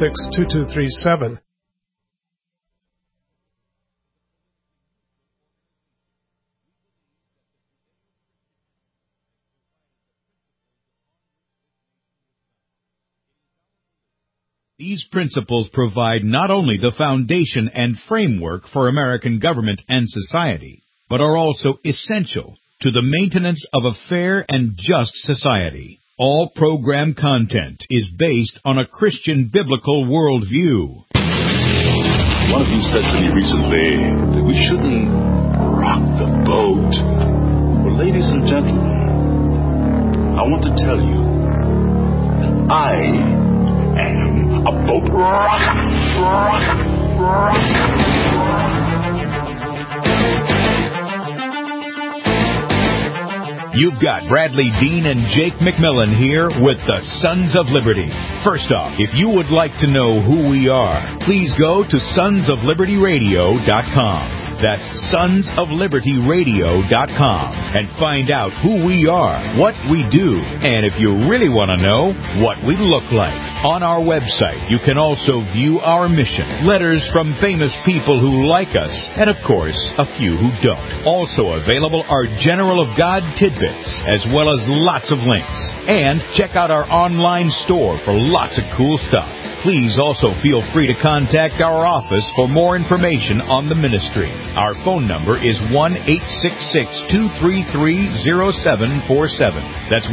1-866-2237. These principles provide not only the foundation and framework for American government and society, but are also essential to the maintenance of a fair and just society. All program content is based on a Christian biblical worldview. One of you said to me recently that we shouldn't rock the boat. Well, ladies and gentlemen, I want to tell you that I am a boat rocker. You've got Bradley Dean and Jake McMillan here with the Sons of Liberty. First off, if you would like to know who we are, please go to sonsoflibertyradio.com. That's sonsoflibertyradio.com and find out who we are, what we do, and if you really want to know, what we look like. On our website, you can also view our mission, letters from famous people who like us, and of course, a few who don't. Also available are General of God tidbits, as well as lots of links. And check out our online store for lots of cool stuff. Please also feel free to contact our office for more information on the ministry. Our phone number is 1-866-233-0747. That's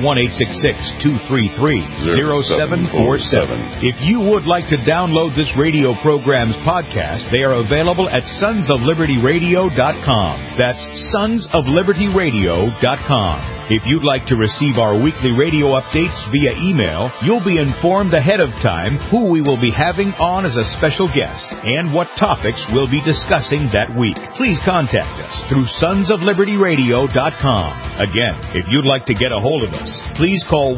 1-866-233-0747. If you would like to download this radio program's podcast, they are available at sonsoflibertyradio.com. That's sonsoflibertyradio.com. If you'd like to receive our weekly radio updates via email, you'll be informed ahead of time who we will be having on as a special guest and what topics we'll be discussing that week. Please contact us through sonsoflibertyradio.com. Again, if you'd like to get a hold of us, please call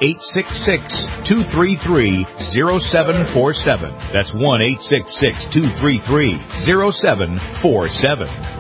1-866-233-0747. That's 1-866-233-0747.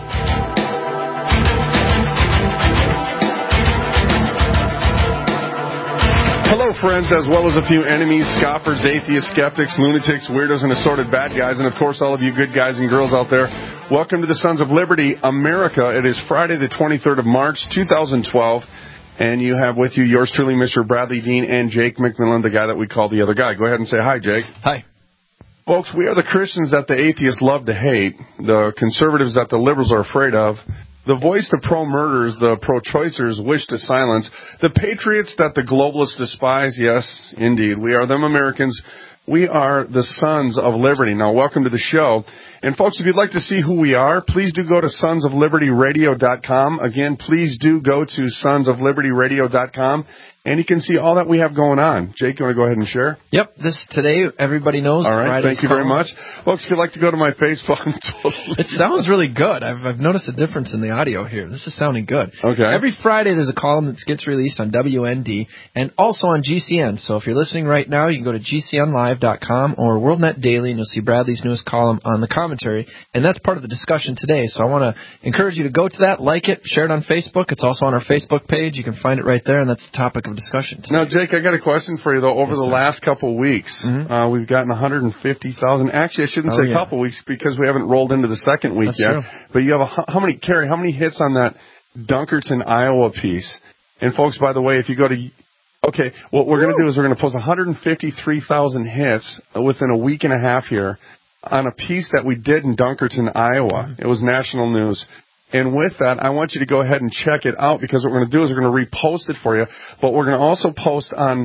Hello, friends, as well as a few enemies, scoffers, atheists, skeptics, lunatics, weirdos, and assorted bad guys, and of course all of you good guys and girls out there. Welcome to the Sons of Liberty, America. It is Friday the 23rd of March, 2012, and you have with you yours truly, Mr. Bradley Dean and Jake McMillan, the guy that we call the other guy. Go ahead and say hi, Jake. Hi. Folks, we are the Christians that the atheists love to hate, the conservatives that the liberals are afraid of, the voice the pro-murderers, the pro-choicers wish to silence, the patriots that the globalists despise. Yes, indeed, we are them Americans. We are the Sons of Liberty. Now, welcome to the show. And, folks, if you'd like to see who we are, please do go to sonsoflibertyradio.com. Again, please do go to sonsoflibertyradio.com. And you can see all that we have going on. Jake, you want to go ahead and share? Yep, this today, everybody knows. All right, thank you very much. Folks, if you'd like to go to my Facebook. It sounds really good. I've noticed a difference in the audio here. This is sounding good. Okay. Every Friday there's a column that gets released on WND and also on GCN. So if you're listening right now, you can go to GCNlive.com or WorldNet Daily, and you'll see Bradley's newest column on the commentary. And that's part of the discussion today. So I want to encourage you to go to that, like it, share it on Facebook. It's also on our Facebook page. You can find it right there, and that's the topic of discussion today. Now, Jake, I got a question for you, though. Over the last couple of weeks, we've gotten 150,000. Actually, I shouldn't say couple weeks because we haven't rolled into the second week yet. True. But you have how many hits on that Dunkerton, Iowa piece? And, folks, by the way, if you go to okay, what we're going to do is we're going to post 153,000 hits within a week and a half here on a piece that we did in Dunkerton, Iowa. It was national news. And with that, I want you to go ahead and check it out, because what we're going to do is we're going to repost it for you. But we're going to also post on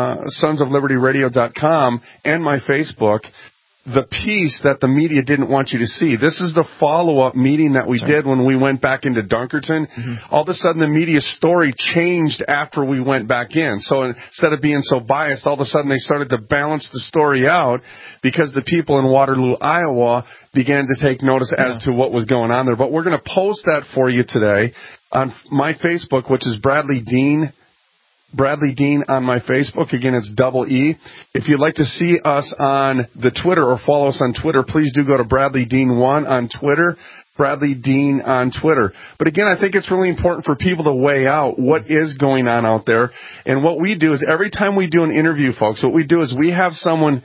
sonsoflibertyradio.com and my Facebook the piece that the media didn't want you to see. This is the follow-up meeting that we did when we went back into Dunkerton. All of a sudden, the media story changed after we went back in. So instead of being so biased, all of a sudden they started to balance the story out, because the people in Waterloo, Iowa began to take notice as to what was going on there. But we're going to post that for you today on my Facebook, which is Bradley Dean on my Facebook. Again, it's double E. If you'd like to see us on the Twitter or follow us on Twitter, please do go to Bradley Dean 1 on Twitter, Bradley Dean on Twitter. But again, I think it's really important for people to weigh out what is going on out there. And what we do is every time we do an interview, folks, what we do is we have someone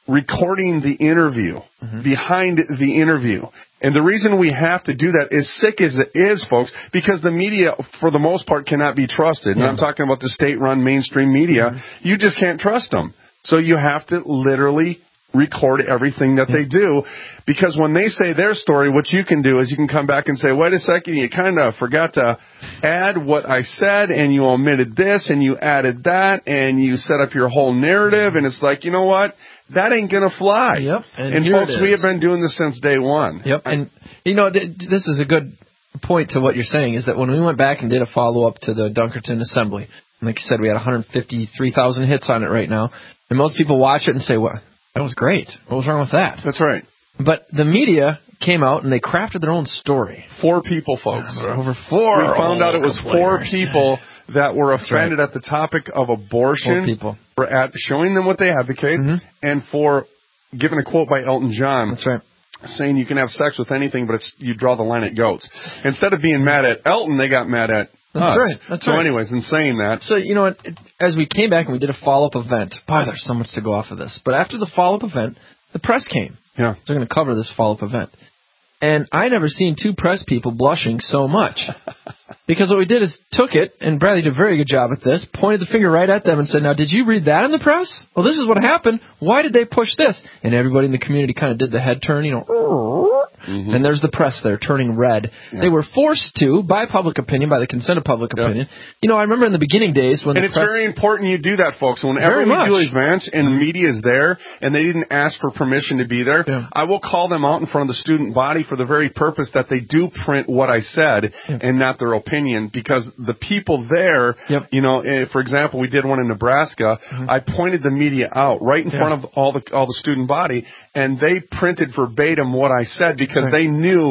recording the interview, behind the interview. And the reason we have to do that, as sick as it is, folks, because the media, for the most part, cannot be trusted. And I'm talking about the state-run mainstream media. You just can't trust them. So you have to literally record everything that they do, because when they say their story, what you can do is you can come back and say, wait a second, you kind of forgot to add what I said, and you omitted this, and you added that, and you set up your whole narrative, and it's like, you know what? That ain't going to fly. Yep. And folks, we have been doing this since day one. Yep. And, you know, this is a good point to what you're saying, is that when we went back and did a follow-up to the Dunkerton Assembly, like you said, we had 153,000 hits on it right now, and most people watch it and say, what? That was great. What was wrong with that? That's right. But the media came out and they crafted their own story. 4 people, folks. Over 4. We found out it was 4 people that were offended at the topic of abortion. 4 people. For showing them what they advocate, and for giving a quote by Elton John. That's right. Saying you can have sex with anything, but you draw the line at goats. Instead of being mad at Elton, they got mad at That's us. right. That's so right. anyways, in saying that. So, you know what, as we came back and we did a follow-up event, boy, there's so much to go off of this. But after the follow-up event, the press came. Yeah. So we're going to cover this follow-up event. And I never seen 2 press people blushing so much. Because what we did is took it, and Bradley did a very good job at this, pointed the finger right at them and said, now, did you read that in the press? Well, this is what happened. Why did they push this? And everybody in the community kind of did the head turn, you know, and there's the press there turning red. Yeah. They were forced to, by public opinion, by the consent of public opinion. You know, I remember in the beginning days when and it's very important you do that, folks. Whenever we do events and media is there and they didn't ask for permission to be there, I will call them out in front of the student body for the very purpose that they do print what I said and not their opinion, because the people there, you know, for example, we did one in Nebraska. I pointed the media out right in front of all the student body, and they printed verbatim what I said, because they knew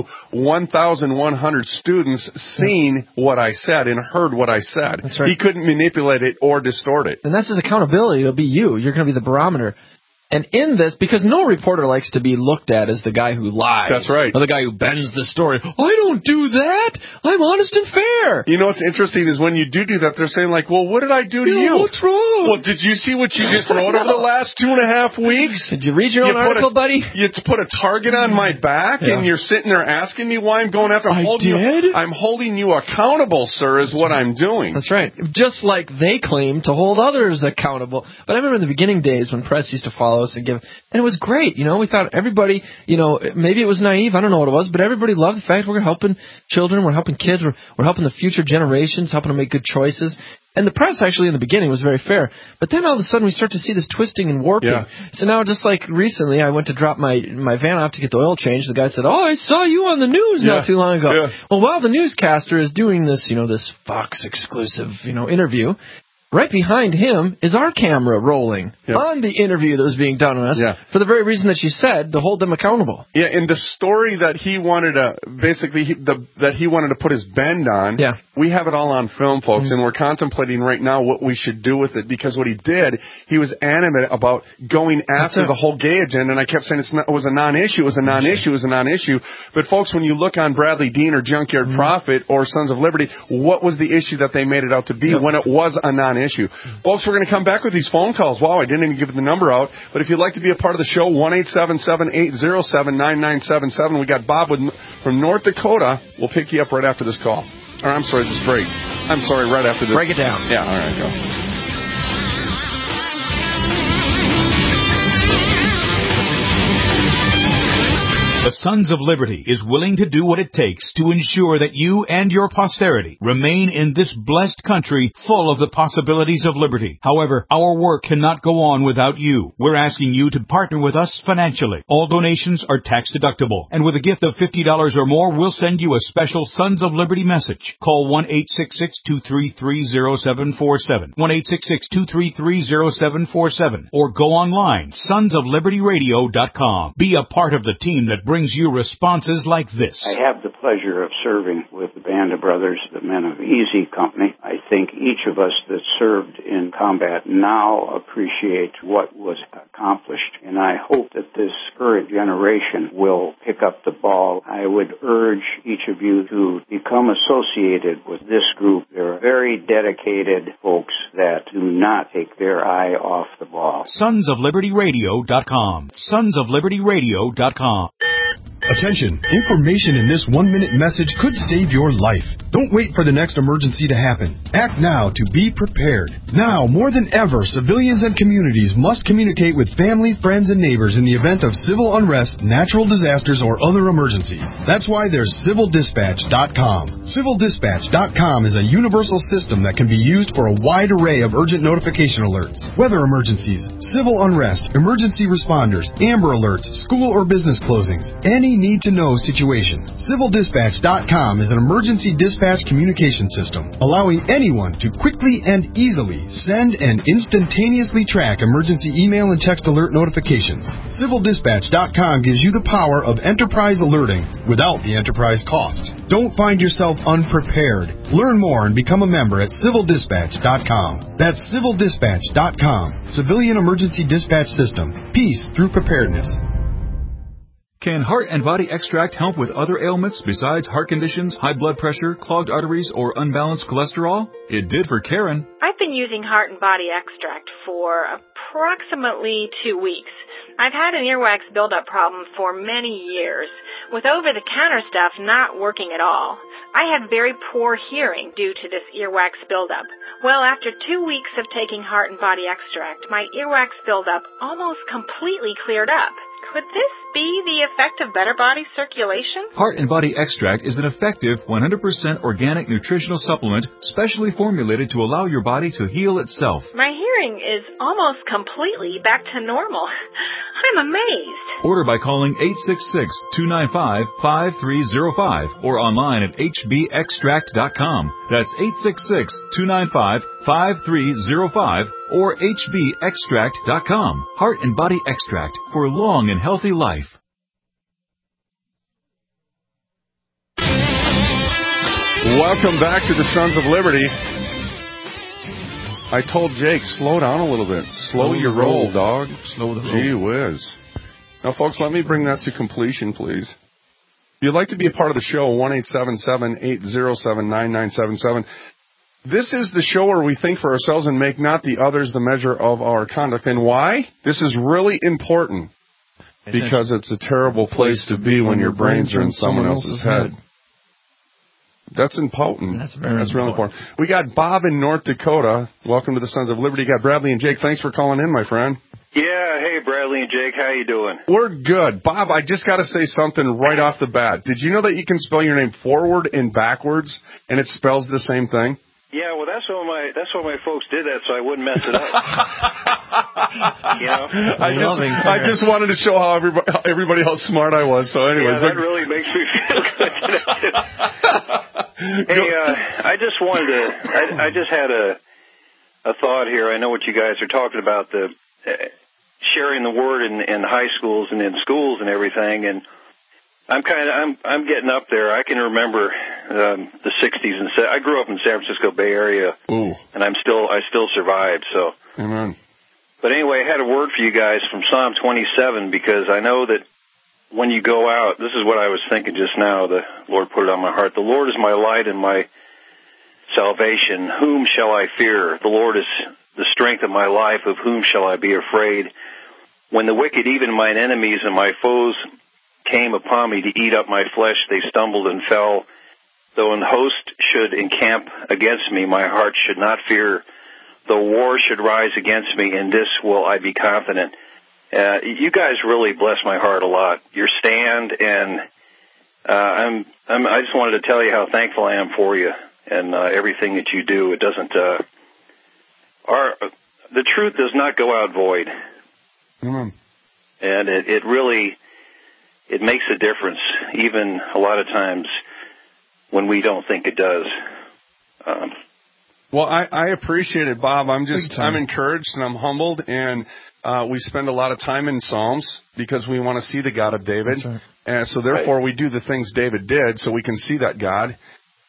1,100 students seen what I said and heard what I said. He couldn't manipulate it or distort it. And that's his accountability. It'll be you. You're going to be the barometer. And in this, because no reporter likes to be looked at as the guy who lies. That's right. Or the guy who bends the story. I don't do that. I'm honest and fair. You know what's interesting is when you do that, they're saying like, well, what did I do to you? What's wrong? Well, did you see what you just wrote over the last 2.5 weeks? Did you read your own article, buddy? You put a target on my back, and you're sitting there asking me why I'm going after. I'm holding you accountable, sir, is what I'm doing. That's right. Just like they claim to hold others accountable. But I remember in the beginning days when press used to follow us and give, and it was great. You know, we thought everybody, you know, maybe it was naive, I don't know what it was, but everybody loved the fact we're helping children, we're helping kids, we're helping the future generations, helping them make good choices. And the press actually in the beginning was very fair. But then all of a sudden we start to see this twisting and warping. So now just like recently I went to drop my van off to get the oil changed. The guy said, oh, I saw you on the news not too long ago. Well, while the newscaster is doing this, you know, this Fox exclusive, you know, interview, right behind him is our camera rolling on the interview that was being done on us for the very reason that you said, to hold them accountable. Yeah, and the story that he wanted to, basically, that he wanted to put his bend on, we have it all on film, folks, and we're contemplating right now what we should do with it, because what he did, he was animate about going after the whole gay agenda, and I kept saying it was a non-issue, it was a non-issue, it was a non-issue. But, folks, when you look on Bradley Dean or Junkyard Prophet or Sons of Liberty, what was the issue that they made it out to be when it was a non-issue? Folks, we're going to come back with these phone calls. Wow, I didn't even give the number out. But if you'd like to be a part of the show, 1-877-807-9977. We got Bob from North Dakota. We'll pick you up right after this call. Or, I'm sorry, this break. I'm sorry, right after this. Break it down. Yeah, all right, go. The Sons of Liberty is willing to do what it takes to ensure that you and your posterity remain in this blessed country full of the possibilities of liberty. However, our work cannot go on without you. We're asking you to partner with us financially. All donations are tax deductible, and with a gift of $50 or more, we'll send you a special Sons of Liberty message. Call 1-866-233-0747, 1-866-233-0747, or go online, sonsoflibertyradio.com. Be a part of the team that brings sends you responses like this. I have the pleasure of serving with the Band of Brothers, the Men of Easy Company. I think each of us that served in combat now appreciate what was accomplished, and I hope that this current generation will pick up the ball. I would urge each of you to become associated with this group. They're very dedicated folks that do not take their eye off the ball. SonsOfLibertyRadio.com. SonsOfLibertyRadio.com. Attention, information in this 1-minute message could save your life. Don't wait for the next emergency to happen. Act now to be prepared. Now, more than ever, civilians and communities must communicate with family, friends, and neighbors in the event of civil unrest, natural disasters, or other emergencies. That's why there's CivilDispatch.com. CivilDispatch.com is a universal system that can be used for a wide array of urgent notification alerts, weather emergencies, civil unrest, emergency responders, Amber Alerts, school or business closings, any need-to-know situation. CivilDispatch.com is an emergency dispatch communication system, allowing anyone to quickly and easily send and instantaneously track emergency email and text alert notifications. CivilDispatch.com gives you the power of enterprise alerting without the enterprise cost. Don't find yourself unprepared. Learn more and become a member at CivilDispatch.com. That's CivilDispatch.com. Civilian Emergency Dispatch System. Peace through preparedness. Can Heart and Body Extract help with other ailments besides heart conditions, high blood pressure, clogged arteries, or unbalanced cholesterol? It did for Karen. I've been using Heart and Body Extract for approximately 2 weeks. I've had an earwax buildup problem for many years, with over-the-counter stuff not working at all. I had very poor hearing due to this earwax buildup. Well, after 2 weeks of taking Heart and Body Extract, my earwax buildup almost completely cleared up. Could this be the effect of better body circulation? Heart and Body Extract is an effective 100% organic nutritional supplement specially formulated to allow your body to heal itself. My hearing is almost completely back to normal. I'm amazed. Order by calling 866-295-5305 or online at hbextract.com. That's 866-295-5305 or hbextract.com. Heart and Body Extract for a long and healthy life. Welcome back to the Sons of Liberty. I told Jake, slow down a little bit. Slow your roll, dog. Slow the roll. Gee whiz. Now, folks, let me bring that to completion, please. If you'd like to be a part of the show, 1-877-807-9977. This is the show where we think for ourselves and make not the others the measure of our conduct. And why? This is really important because it's a terrible place to be when your brains are in someone else's head. That's important. That's really important. We got Bob in North Dakota. Welcome to the Sons of Liberty. Got Bradley and Jake. Thanks for calling in, my friend. Yeah, hey, Bradley and Jake. How you doing? We're good. Bob, I just got to say something right off the bat. Did you know that you can spell your name forward and backwards, and it spells the same thing? Yeah, well, that's what my folks did that so I wouldn't mess it up. You know? I just wanted to show how everybody how smart I was. So anyway, yeah, that really makes me feel good. Hey, I just wanted to. I just had a thought here. I know what you guys are talking about, the sharing the word in high schools and in schools and everything, and I'm getting up there. I can remember the 60s and I grew up in San Francisco Bay Area. Ooh. And I still survived. So. Amen. But anyway, I had a word for you guys from Psalm 27 because I know that when you go out, this is what I was thinking just now. The Lord put it on my heart. The Lord is my light and my salvation. Whom shall I fear? The Lord is the strength of my life. Of whom shall I be afraid? When the wicked, even mine enemies and my foes, came upon me to eat up my flesh, they stumbled and fell. Though an host should encamp against me, my heart should not fear. Though war should rise against me, in this will I be confident. You guys really bless my heart a lot. Your stand, and I just wanted to tell you how thankful I am for you and everything that you do. It doesn't. The truth does not go out void, and it really. It makes a difference, even a lot of times when we don't think it does. Well, I appreciate it, Bob. I'm encouraged and I'm humbled, and we spend a lot of time in Psalms because we want to see the God of David. That's right. And so therefore we do the things David did so we can see that God.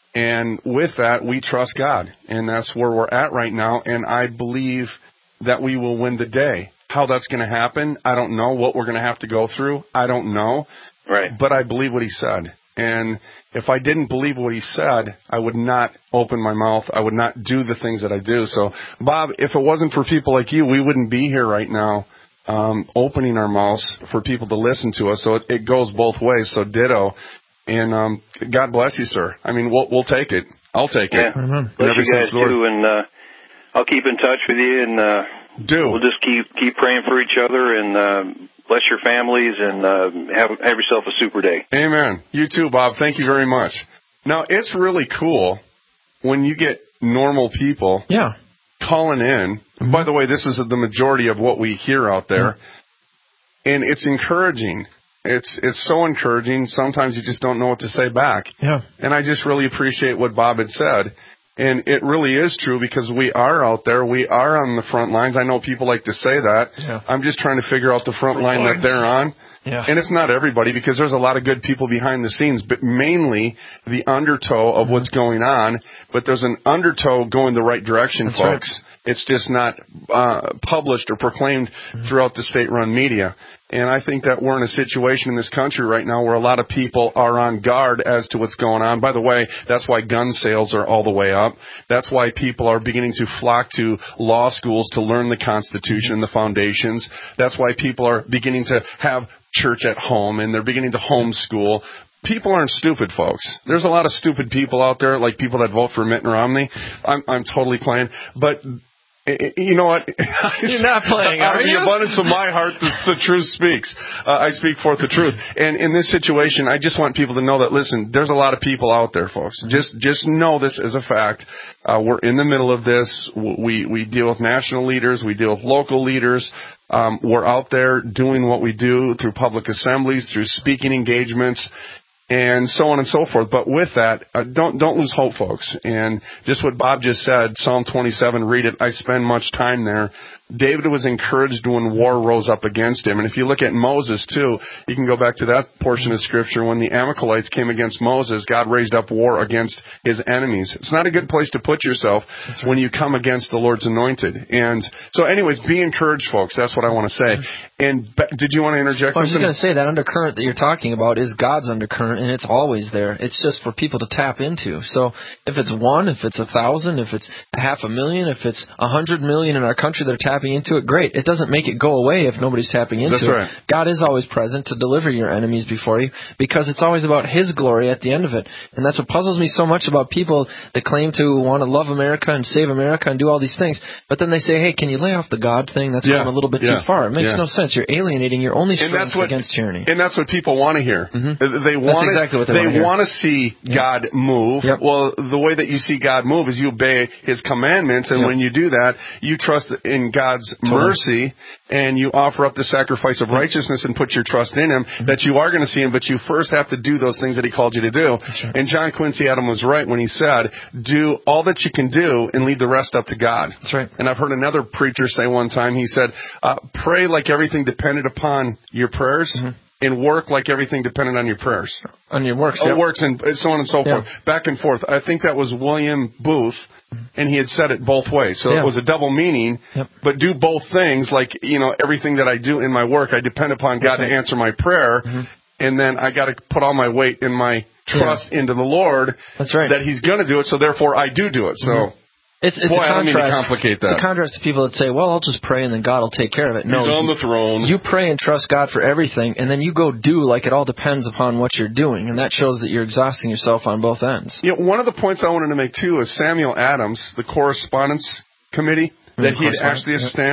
And with that, we trust God. And that's where we're at right now. And I believe that we will win the day. How that's going to happen, I don't know. What we're going to have to go through, I don't know. Right. But I believe what he said. And if I didn't believe what he said, I would not open my mouth. I would not do the things that I do. So, Bob, if it wasn't for people like you, we wouldn't be here right now opening our mouths for people to listen to us. So it goes both ways. So ditto. And God bless you, sir. I mean, we'll take it. I'll take it. Bless you guys, too. And I'll keep in touch with you. And we'll just keep praying for each other and bless your families, and have yourself a super day. Amen. You too, Bob. Thank you very much. Now, it's really cool when you get normal people calling in. Mm-hmm. By the way, this is the majority of what we hear out there. Mm-hmm. And it's encouraging. It's so encouraging. Sometimes you just don't know what to say back. Yeah. And I just really appreciate what Bob had said. And it really is true because we are out there. We are on the front lines. I know people like to say that. Yeah. I'm just trying to figure out the front line that they're on. Yeah. And it's not everybody because there's a lot of good people behind the scenes, but mainly the undertow of what's going on. But there's an undertow going the right direction, folks. Right. It's just not published or proclaimed throughout the state-run media. And I think that we're in a situation in this country right now where a lot of people are on guard as to what's going on. By the way, that's why gun sales are all the way up. That's why people are beginning to flock to law schools to learn the Constitution and the foundations. That's why people are beginning to have church at home, and they're beginning to homeschool. People aren't stupid, folks. There's a lot of stupid people out there, like people that vote for Mitt Romney. I'm totally playing. But you know what? You're not playing, out of the abundance of my heart, the truth speaks. I speak forth the truth. And in this situation, I just want people to know that, listen, there's a lot of people out there, folks. Just know this as a fact. We're in the middle of this. We deal with national leaders. We deal with local leaders. We're out there doing what we do through public assemblies, through speaking engagements, and so on and so forth. But with that, don't lose hope, folks. And just what Bob just said, Psalm 27, read it. I spend much time there. David was encouraged when war rose up against him. And if you look at Moses, too, you can go back to that portion of Scripture. When the Amalekites came against Moses, God raised up war against his enemies. It's not a good place to put yourself when you come against the Lord's anointed. And so anyways, be encouraged, folks. That's what I want to say. And did you want to interject something? I was just going to say that undercurrent that you're talking about is God's undercurrent, and it's always there. It's just for people to tap into. So if it's 1, if it's 1,000, if it's 500,000, if it's 100 million in our country that are tapping into it, great. It doesn't make it go away if nobody's tapping into it. Right. God is always present to deliver your enemies before you because it's always about His glory at the end of it. And that's what puzzles me so much about people that claim to want to love America and save America and do all these things. But then they say, hey, can you lay off the God thing? That's going a little bit too far. It makes no sense. You're alienating your only strength against tyranny. And that's what people want to hear. They want to see God move. Yep. Well, the way that you see God move is you obey His commandments, and when you do that, you trust in God's mercy, and you offer up the sacrifice of righteousness and put your trust in Him, that you are going to see Him, but you first have to do those things that He called you to do. Right. And John Quincy Adams was right when he said, do all that you can do and leave the rest up to God. That's right. And I've heard another preacher say one time, he said, pray like everything depended upon your prayers, and work like everything depended on your prayers. On your works, works and so on and so forth. Back and forth. I think that was William Booth, and he had said it both ways. So it was a double meaning, but do both things, like, everything that I do in my work, I depend upon God to answer my prayer, and then I got to put all my weight and my trust into the Lord. That's right. That He's going to do it, so therefore I do it. So... It's Boy, a contrast. I don't mean to complicate that. It's a contrast to people that say, well, I'll just pray and then God will take care of it. No, He's on the throne. You pray and trust God for everything, and then you go do like it all depends upon what you're doing, and that shows that you're exhausting yourself on both ends. One of the points I wanted to make, too, is Samuel Adams, the Correspondence Committee, that he had actually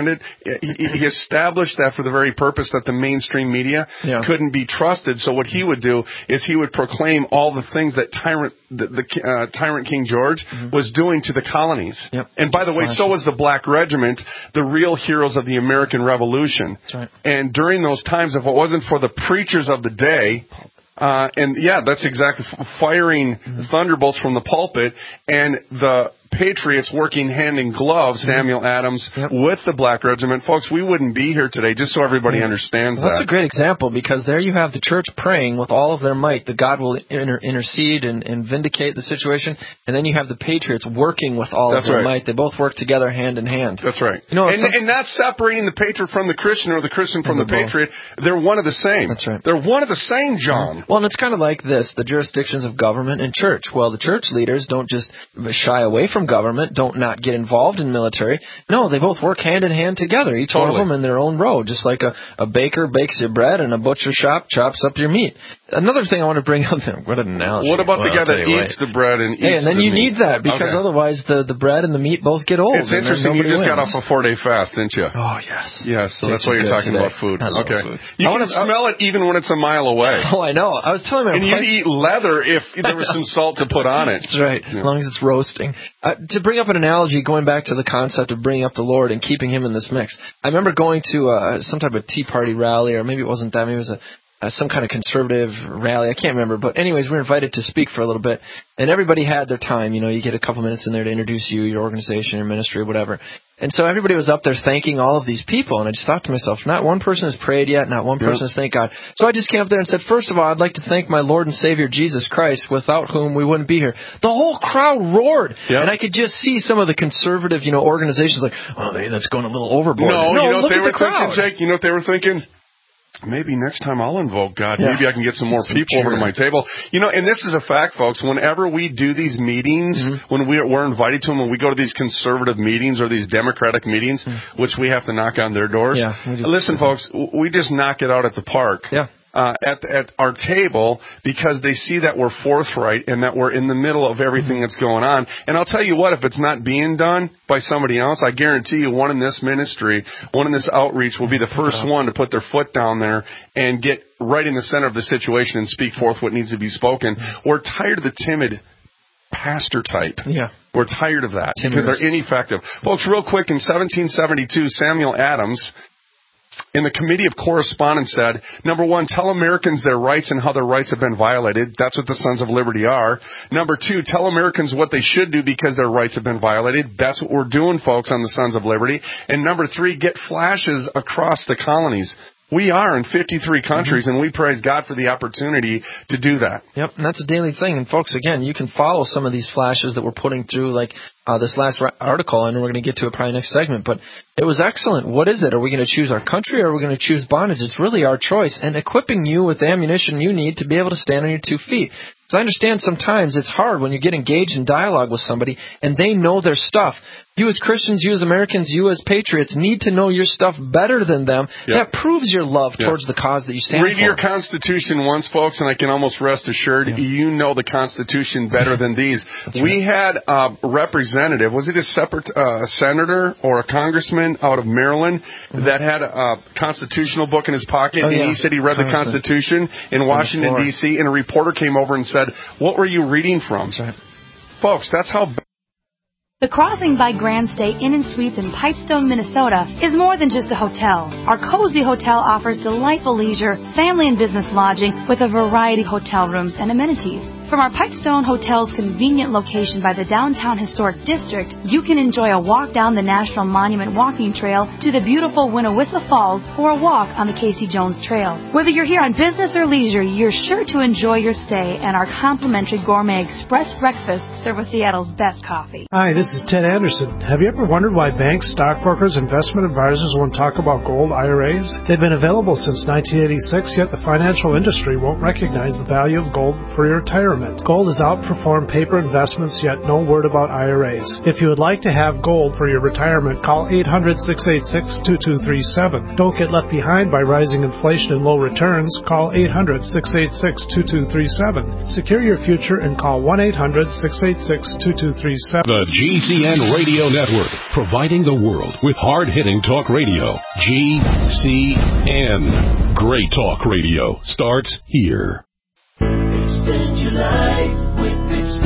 he established that for the very purpose that the mainstream media couldn't be trusted. So what he would do is he would proclaim all the things that tyrant King George was doing to the colonies. Yep. And by the way, so was the Black Regiment, the real heroes of the American Revolution. That's right. And during those times, if it wasn't for the preachers of the day, that's exactly firing thunderbolts from the pulpit, and the patriots working hand in glove, Samuel Adams, with the Black Regiment. Folks, we wouldn't be here today, just so everybody understands that. That's a great example, because there you have the church praying with all of their might that God will intercede and vindicate the situation, and then you have the patriots working with all of their might. They both work together hand in hand. That's right. And not separating the patriot from the Christian or the Christian from the patriot. They're one of the same. That's right. They're one of the same, John. Well, and it's kind of like this, the jurisdictions of government and church. Well, the church leaders don't just shy away from government, don't not get involved in military. No, they both work hand in hand together, each one of them in their own row, just like a baker bakes your bread and a butcher shop chops up your meat. Another thing I want to bring up there, what an analogy. What about the guy that eats the bread and eats the meat? And then you need that, because otherwise the bread and the meat both get old. It's interesting, you just got off a 4-day fast, didn't you? Oh, yes. Yes, so that's why you're talking about food. I love food. You can smell it even when it's a mile away. Oh, I know. I was telling my wife. And you'd eat leather if there was some salt to put on it. That's right, as long as it's roasting. To bring up an analogy, going back to the concept of bringing up the Lord and keeping Him in this mix, I remember going to some type of Tea Party rally, or maybe it wasn't that, maybe it was some kind of conservative rally. I can't remember. But anyways, we were invited to speak for a little bit. And everybody had their time. You know, you get a couple minutes in there to introduce you, your organization, your ministry, or whatever. And so everybody was up there thanking all of these people. And I just thought to myself, not one person has prayed yet. Not one person has thanked God. So I just came up there and said, first of all, I'd like to thank my Lord and Savior Jesus Christ, without whom we wouldn't be here. The whole crowd roared. And I could just see some of the conservative, organizations like, oh, that's going a little overboard. No, look they at were the crowd. thinking, Jake, you know what they were thinking? Maybe next time I'll invoke God. Maybe I can get some more people over to my table. And this is a fact, folks. Whenever we do these meetings, when we're invited to them, when we go to these conservative meetings or these democratic meetings, which we have to knock on their doors. Listen, folks, we just knock it out at the park. At our table, because they see that we're forthright and that we're in the middle of everything that's going on. And I'll tell you what, if it's not being done by somebody else, I guarantee you one in this ministry, one in this outreach will be the first one to put their foot down there and get right in the center of the situation and speak forth what needs to be spoken. We're tired of the timid pastor type. We're tired of that because they're ineffective. Folks, real quick, in 1772, Samuel Adams in the Committee of Correspondence said, number one, tell Americans their rights and how their rights have been violated. That's what the Sons of Liberty are. Number two, tell Americans what they should do because their rights have been violated. That's what we're doing, folks, on the Sons of Liberty. And number three, get flashes across the colonies. We are in 53 countries, and we praise God for the opportunity to do that. Yep, and that's a daily thing. And, folks, again, you can follow some of these flashes that we're putting through, like this last article, and we're going to get to it probably next segment. But it was excellent. What is it? Are we going to choose our country, or are we going to choose bondage? It's really our choice, and equipping you with the ammunition you need to be able to stand on your 2 feet. So I understand sometimes it's hard when you get engaged in dialogue with somebody, and they know their stuff. You as Christians, you as Americans, you as patriots need to know your stuff better than them. That proves your love towards the cause that you stand for. Read your Constitution once, folks, and I can almost rest assured you know the Constitution better than these. We had a representative, was it a separate senator or a congressman out of Maryland that had a constitutional book in his pocket, and he said he read the Constitution in Washington, D.C., and a reporter came over and said, what were you reading from? Folks, that's how... The Crossing by Grand State Inn & Suites in Pipestone, Minnesota is more than just a hotel. Our cozy hotel offers delightful leisure, family and business lodging with a variety of hotel rooms and amenities. From our Pipestone Hotel's convenient location by the downtown historic district, you can enjoy a walk down the National Monument Walking Trail to the beautiful Winnewissa Falls or a walk on the Casey Jones Trail. Whether you're here on business or leisure, you're sure to enjoy your stay and our complimentary gourmet express breakfast served with Seattle's best coffee. Hi, this is Ted Anderson. Have you ever wondered why banks, stockbrokers, investment advisors won't talk about gold IRAs? They've been available since 1986, yet the financial industry won't recognize the value of gold for your retirement. Gold has outperformed paper investments, yet no word about IRAs. If you would like to have gold for your retirement, call 800-686-2237. Don't get left behind by rising inflation and low returns. Call 800-686-2237. Secure your future and call 1-800-686-2237. The GCN Radio Network, providing the world with hard-hitting talk radio. GCN. Great talk radio starts here. Extend your life with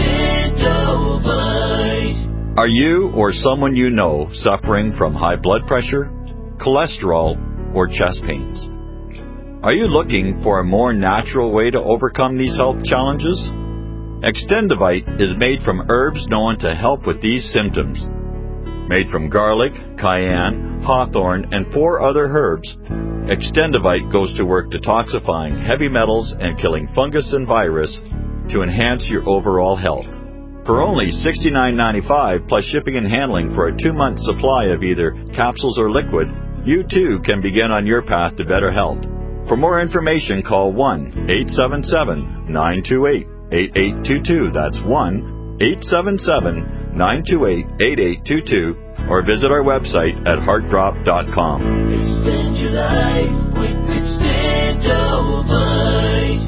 Extendovite. Are you or someone you know suffering from high blood pressure, cholesterol, or chest pains? Are you looking for a more natural way to overcome these health challenges? Extendivite is made from herbs known to help with these symptoms. Made from garlic, cayenne, hawthorn, and 4 other herbs, Extendivite goes to work detoxifying heavy metals and killing fungus and virus to enhance your overall health. For only $69.95 plus shipping and handling for a 2-month supply of either capsules or liquid, you too can begin on your path to better health. For more information, call 1-877-928-8822. That's 1-877-928-8822. Or visit our website at heartdrop.com. Extend your life with Extendovite.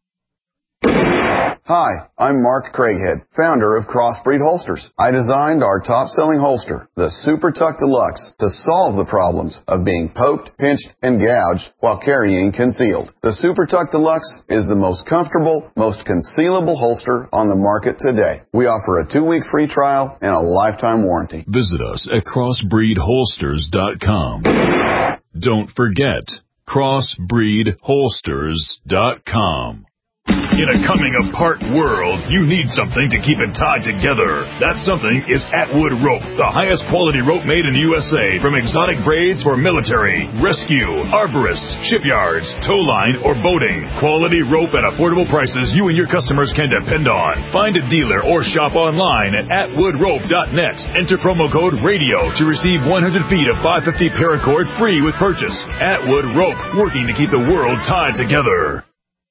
Hi, I'm Mark Craighead, founder of Crossbreed Holsters. I designed our top-selling holster, the Super Tuck Deluxe, to solve the problems of being poked, pinched, and gouged while carrying concealed. The Super Tuck Deluxe is the most comfortable, most concealable holster on the market today. We offer a 2-week free trial and a lifetime warranty. Visit us at crossbreedholsters.com. Don't forget, crossbreedholsters.com. In a coming-apart world, you need something to keep it tied together. That something is Atwood Rope, the highest quality rope made in the USA, from exotic braids for military, rescue, arborists, shipyards, tow line, or boating. Quality rope at affordable prices you and your customers can depend on. Find a dealer or shop online at atwoodrope.net. Enter promo code RADIO to receive 100 feet of 550 paracord free with purchase. Atwood Rope, working to keep the world tied together.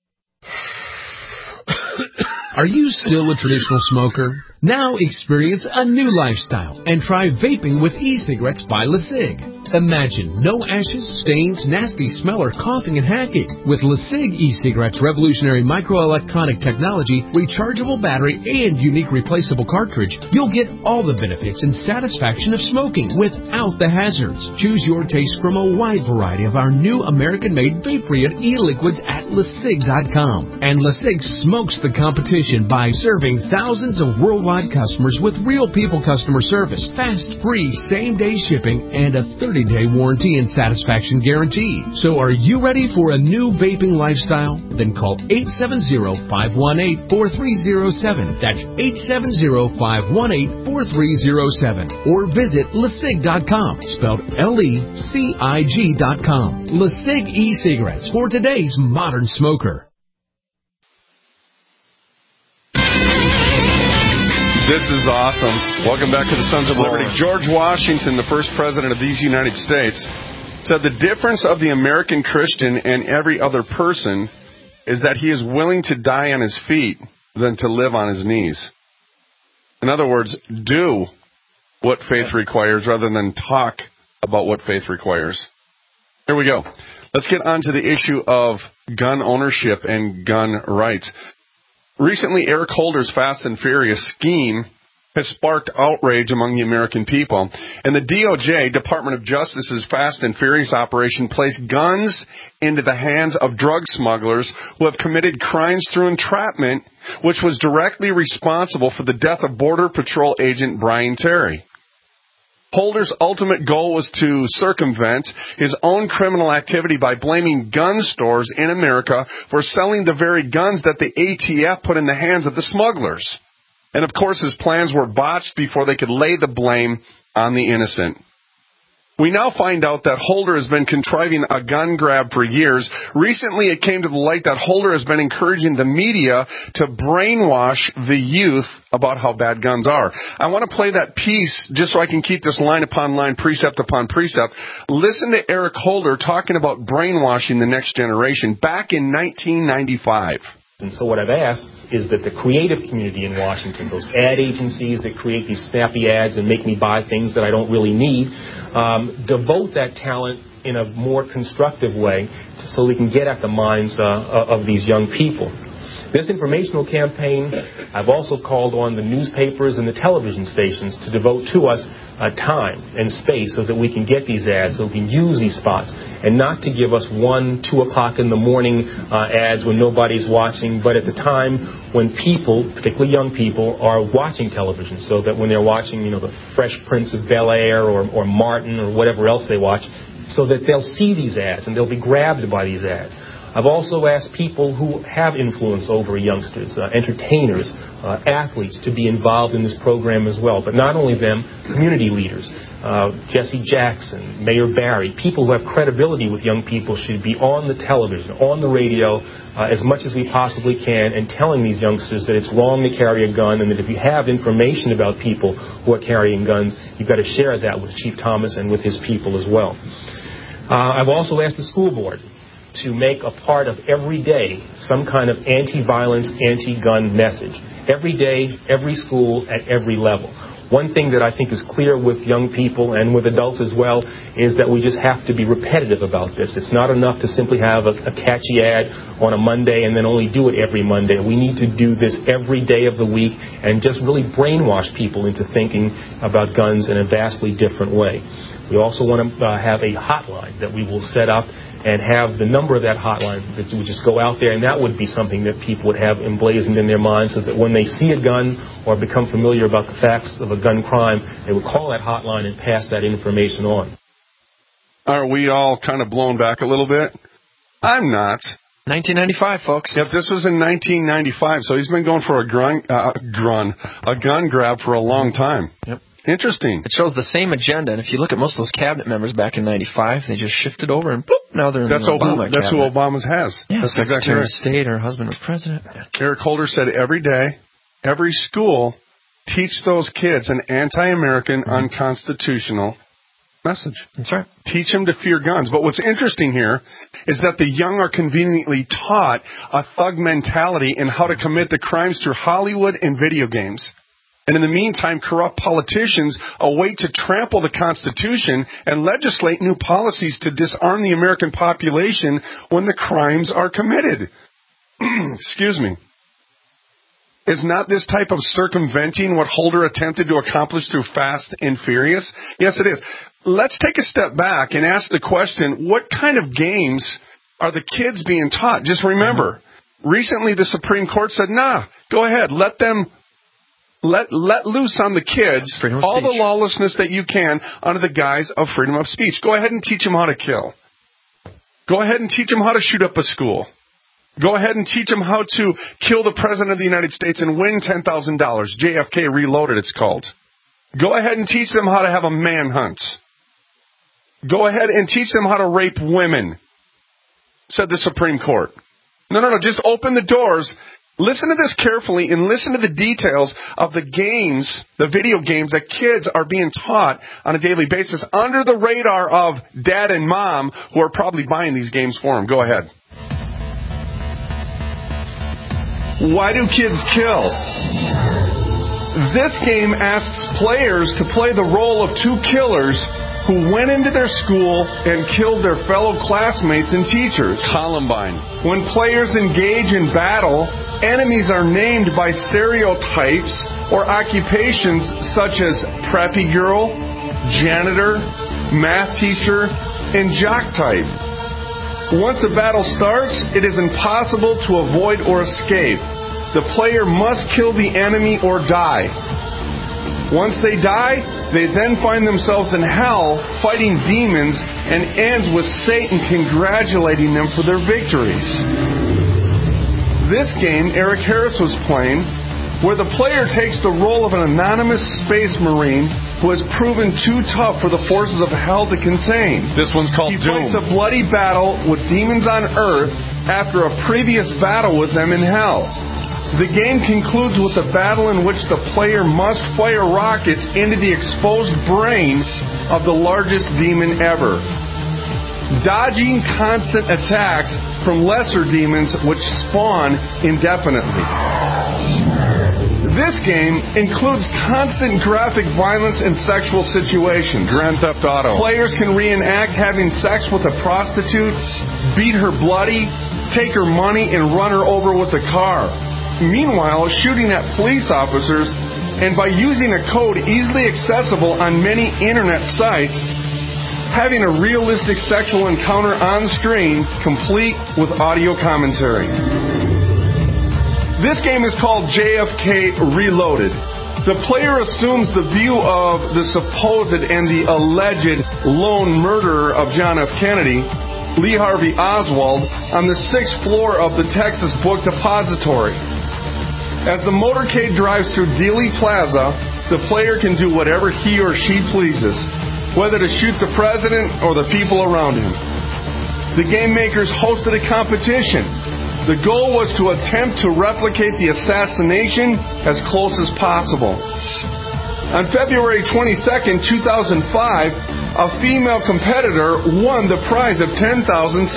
Are you still a traditional smoker? Now experience a new lifestyle and try vaping with e-cigarettes by LeSig. Imagine no ashes, stains, nasty smell, or coughing and hacking. With LeSig e-cigarettes' revolutionary microelectronic technology, rechargeable battery, and unique replaceable cartridge, you'll get all the benefits and satisfaction of smoking without the hazards. Choose your taste from a wide variety of our new American-made vape-free e-liquids at LeSig.com. And LeSig smokes the competition by serving thousands of worldwide customers with real people customer service, fast, free, same-day shipping, and a 30-day warranty and satisfaction guarantee. So are you ready for a new vaping lifestyle? Then call 870-518-4307. That's 870-518-4307. Or visit LeSig.com, spelled LECIG.com. LeSig e-cigarettes for today's modern smoker. This is awesome. Welcome back to the Sons of Liberty. George Washington, the first president of these United States, said the difference of the American Christian and every other person is that he is willing to die on his feet than to live on his knees. In other words, do what faith requires rather than talk about what faith requires. Here we go. Let's get on to the issue of gun ownership and gun rights. Recently, Eric Holder's Fast and Furious scheme has sparked outrage among the American people. And the DOJ, Department of Justice's Fast and Furious operation, placed guns into the hands of drug smugglers who have committed crimes through entrapment, which was directly responsible for the death of Border Patrol agent Brian Terry. Holder's ultimate goal was to circumvent his own criminal activity by blaming gun stores in America for selling the very guns that the ATF put in the hands of the smugglers. And of course, his plans were botched before they could lay the blame on the innocent. We now find out that Holder has been contriving a gun grab for years. Recently, it came to the light that Holder has been encouraging the media to brainwash the youth about how bad guns are. I want to play that piece just so I can keep this line upon line, precept upon precept. Listen to Eric Holder talking about brainwashing the next generation back in 1995. And so what I've asked is that the creative community in Washington, those ad agencies that create these snappy ads and make me buy things that I don't really need, devote that talent in a more constructive way so we can get at the minds of these young people. This informational campaign, I've also called on the newspapers and the television stations to devote to us time and space so that we can get these ads, so we can use these spots, and not to give us 1, 2 o'clock in the morning ads when nobody's watching, but at the time when people, particularly young people, are watching television, so that when they're watching, the Fresh Prince of Bel-Air or Martin or whatever else they watch, so that they'll see these ads and they'll be grabbed by these ads. I've also asked people who have influence over youngsters, entertainers, athletes, to be involved in this program as well. But not only them, community leaders, Jesse Jackson, Mayor Barry, people who have credibility with young people should be on the television, on the radio, as much as we possibly can, and telling these youngsters that it's wrong to carry a gun, and that if you have information about people who are carrying guns, you've got to share that with Chief Thomas and with his people as well. I've also asked the school board to make a part of every day some kind of anti-violence, anti-gun message. Every day, every school, at every level. One thing that I think is clear with young people and with adults as well is that we just have to be repetitive about this. It's not enough to simply have a catchy ad on a Monday and then only do it every Monday. We need to do this every day of the week and just really brainwash people into thinking about guns in a vastly different way. We also want to have a hotline that we will set up and have the number of that hotline that would just go out there, and that would be something that people would have emblazoned in their minds so that when they see a gun or become familiar about the facts of a gun crime, they would call that hotline and pass that information on. Are we all kind of blown back a little bit? I'm not. 1995, folks. Yep, this was in 1995, so he's been going for a gun grab for a long time. Yep. Interesting. It shows the same agenda, and if you look at most of those cabinet members back in 95, they just shifted over and boop, now they're in the Obama cabinet. That's who Obama has. Yeah, that's Secretary exactly right. of State, her husband was president. Eric Holder said every day, every school, teach those kids an anti-American, unconstitutional message. That's right. Teach them to fear guns. But what's interesting here is that the young are conveniently taught a thug mentality and how to commit the crimes through Hollywood and video games. And in the meantime, corrupt politicians await to trample the Constitution and legislate new policies to disarm the American population when the crimes are committed. Excuse me. Is not this type of circumventing what Holder attempted to accomplish through Fast and Furious? Yes, it is. Let's take a step back and ask the question, what kind of games are the kids being taught? Just remember, recently the Supreme Court said, nah, go ahead, let loose on the kids all the lawlessness that you can under the guise of freedom of speech. Go ahead and teach them how to kill. Go ahead and teach them how to shoot up a school. Go ahead and teach them how to kill the President of the United States and win $10,000. JFK Reloaded, it's called. Go ahead and teach them how to have a manhunt. Go ahead and teach them how to rape women, said the Supreme Court. No, just open the doors. Listen to this carefully and listen to the details of the games, the video games that kids are being taught on a daily basis under the radar of dad and mom who are probably buying these games for them. Go ahead. Why do kids kill? This game asks players to play the role of two killers who went into their school and killed their fellow classmates and teachers. Columbine. When players engage in battle, enemies are named by stereotypes or occupations such as preppy girl, janitor, math teacher, and jock type. Once a battle starts, it is impossible to avoid or escape. The player must kill the enemy or die. Once they die, they then find themselves in hell fighting demons and ends with Satan congratulating them for their victories. This game Eric Harris was playing, where the player takes the role of an anonymous space marine who has proven too tough for the forces of hell to contain. This one's called Doom. He fights a bloody battle with demons on Earth after a previous battle with them in hell. The game concludes with a battle in which the player must fire rockets into the exposed brain of the largest demon ever, dodging constant attacks from lesser demons which spawn indefinitely. This game includes constant graphic violence and sexual situations. Grand Theft Auto. Players can reenact having sex with a prostitute, beat her bloody, take her money, and run her over with a car. Meanwhile, shooting at police officers, and by using a code easily accessible on many internet sites, having a realistic sexual encounter on screen, complete with audio commentary. This game is called JFK Reloaded. The player assumes the view of the supposed and the alleged lone murderer of John F. Kennedy, Lee Harvey Oswald on the 6th floor of the Texas Book Depository. As the motorcade drives through Dealey Plaza, the player can do whatever he or she pleases, whether to shoot the president or the people around him. The game makers hosted a competition. The goal was to attempt to replicate the assassination as close as possible. On February 22nd, 2005, a female competitor won the prize of $10,712.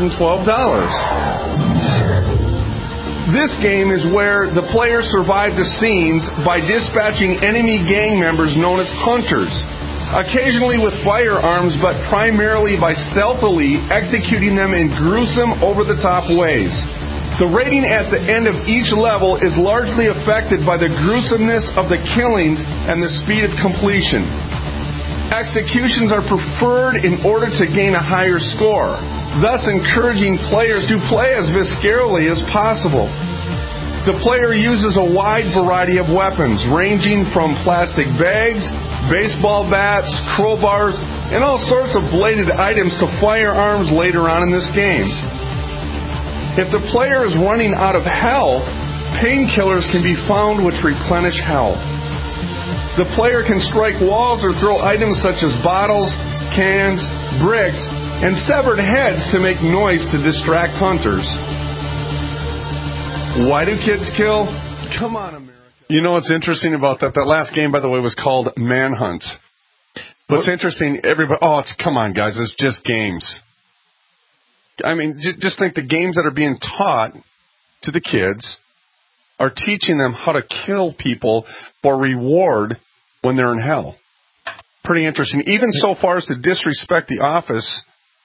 This game is where the players survive the scenes by dispatching enemy gang members known as hunters, occasionally with firearms, but primarily by stealthily executing them in gruesome, over-the-top ways. The rating at the end of each level is largely affected by the gruesomeness of the killings and the speed of completion. Executions are preferred in order to gain a higher score, thus encouraging players to play as viscerally as possible. The player uses a wide variety of weapons, ranging from plastic bags, baseball bats, crowbars, and all sorts of bladed items to firearms later on in this game. If the player is running out of health, painkillers can be found which replenish health. The player can strike walls or throw items such as bottles, cans, bricks, and severed heads to make noise to distract hunters. Why do kids kill? Come on, America. You know what's interesting about that? That last game, by the way, was called Manhunt. What's interesting, everybody, come on, guys, it's just games. I mean, just think the games that are being taught to the kids are teaching them how to kill people for reward when they're in hell. Pretty interesting. Even so far as to disrespect the office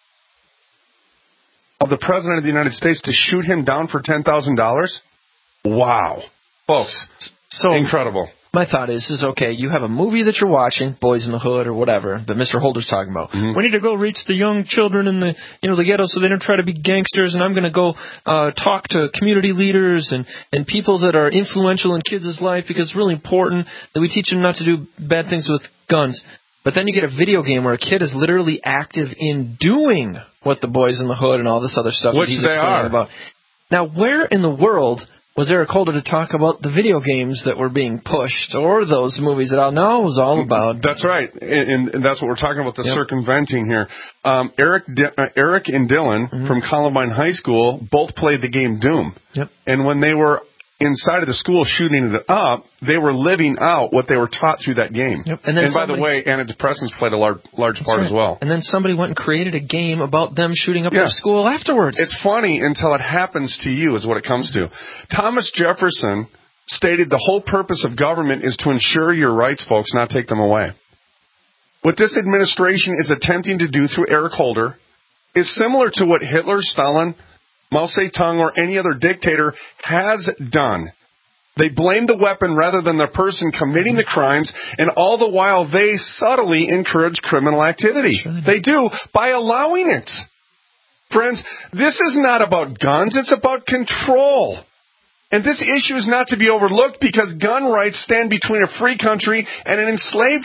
of the President of the United States to shoot him down for $10,000? Wow. Folks, so incredible. My thought is okay, you have a movie that you're watching, Boys in the Hood or whatever, that Mr. Holder's talking about. Mm-hmm. We need to go reach the young children in the ghetto so they don't try to be gangsters, and I'm going to go talk to community leaders and people that are influential in kids' life because it's really important that we teach them not to do bad things with guns. But then you get a video game where a kid is literally active in doing what the Boys in the Hood and all this other stuff that he's explaining about. Now, where in the world was Eric Holder to talk about the video games that were being pushed or those movies that I know was all about? That's right, and that's what we're talking about, the circumventing here. Eric and Dylan from Columbine High School both played the game Doom. Yep. And when they were inside of the school shooting it up, they were living out what they were taught through that game. Yep. And by the way, antidepressants played a large part as well. And then somebody went and created a game about them shooting up their school afterwards. It's funny until it happens to you is what it comes to. Thomas Jefferson stated the whole purpose of government is to ensure your rights, folks, not take them away. What this administration is attempting to do through Eric Holder is similar to what Hitler, Stalin, Mao Zedong, or any other dictator has done. They blame the weapon rather than the person committing the crimes, and all the while they subtly encourage criminal activity. Sure they do, by allowing it. Friends, this is not about guns, it's about control. And this issue is not to be overlooked because gun rights stand between a free country and an enslaved